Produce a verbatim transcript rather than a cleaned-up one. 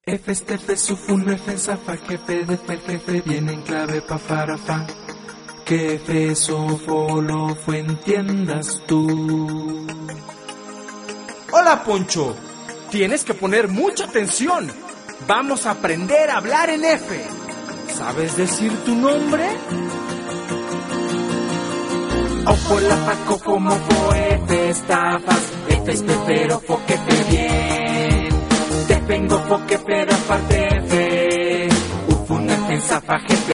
F, este, F, sufun, F, zafa, jefe, de, fe, jefe, viene en clave, pa, para, fa. Que F, sofo, lo, fue, entiendas tú. Hola, Poncho. Tienes que poner mucha atención. Vamos a aprender a hablar en F. ¿Sabes decir tu nombre? Ojo, la, fa, cojo, mofo, F, estafas, F, es pero, fo, que fe, bien. Te vengo, fo, que pero, aparte, F. Ufun, F, zafa, jefe,